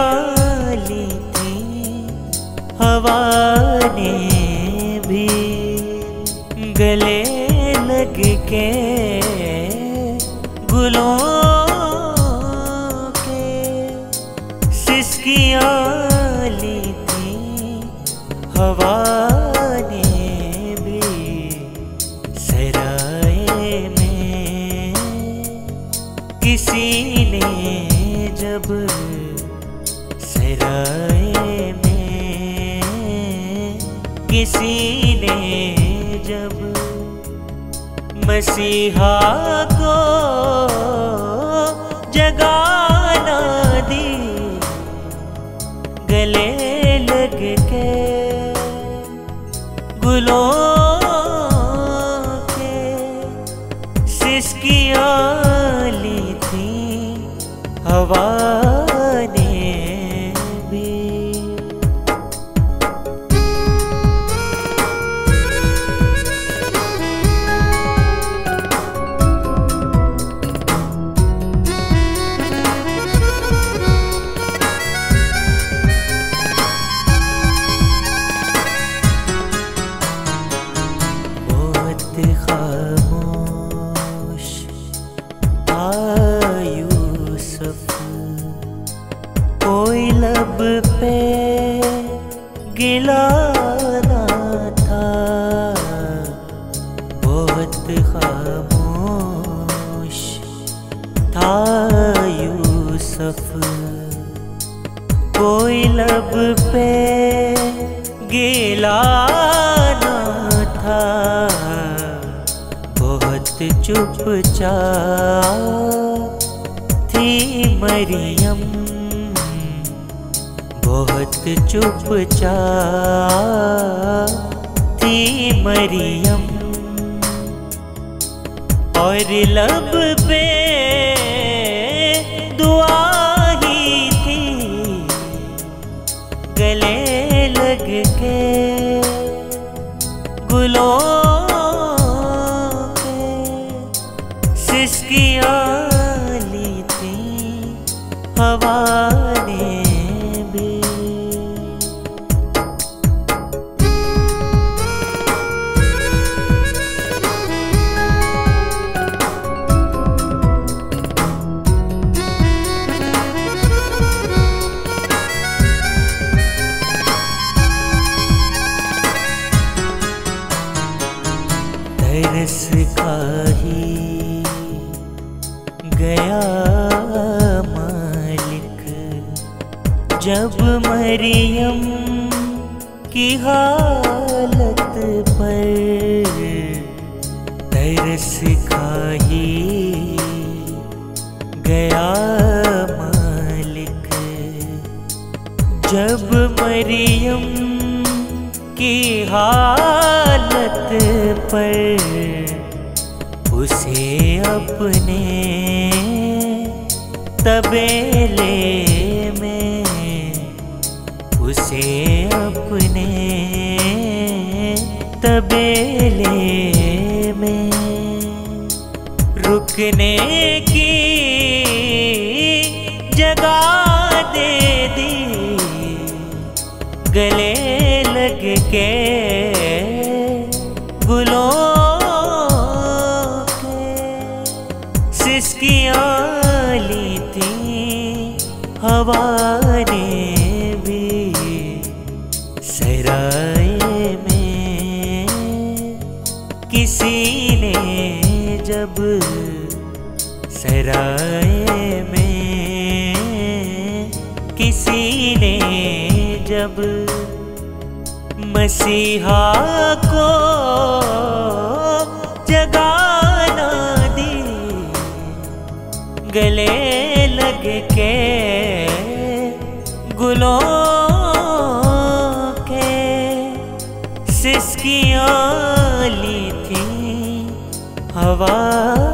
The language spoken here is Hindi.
ली थी हवा ने भी, गले लग के गुलों के सिसकियाँ ली थी हवा ने भी। सराय में किसी ने जब, सराय में किसी ने जब मसीहा को जगा ना दी, गले लग के गुलों के सिसकियाँ ली थी हवा ने भी। खामोश था यूसुफ, कोई लब पे गिला ना था। बहुत खामोश था यूसुफ, कोई लब पे गिला ना था। चुपचाप थी मरियम, बहुत चुपचाप थी मरियम, और लब पे दुआ ही थी, गले लग के गुलों सिसकियाँ ली थी हवा ने भी। तरस खाही गया मालिक जब मरियम की हालत पर। तरस खाही गया मालिक जब मरियम की हालत पर। उसे अपने तबेले में, उसे अपने तबेले में रुकने की जगह दे दी, गले लग के गुलों सिसकियाँ ली थी हवा ने भी। सराय में किसी ने जब, सराय में किसी ने जब मसीहा को जगा गले लग के गुलों के सिसकियाँ ली थी हवा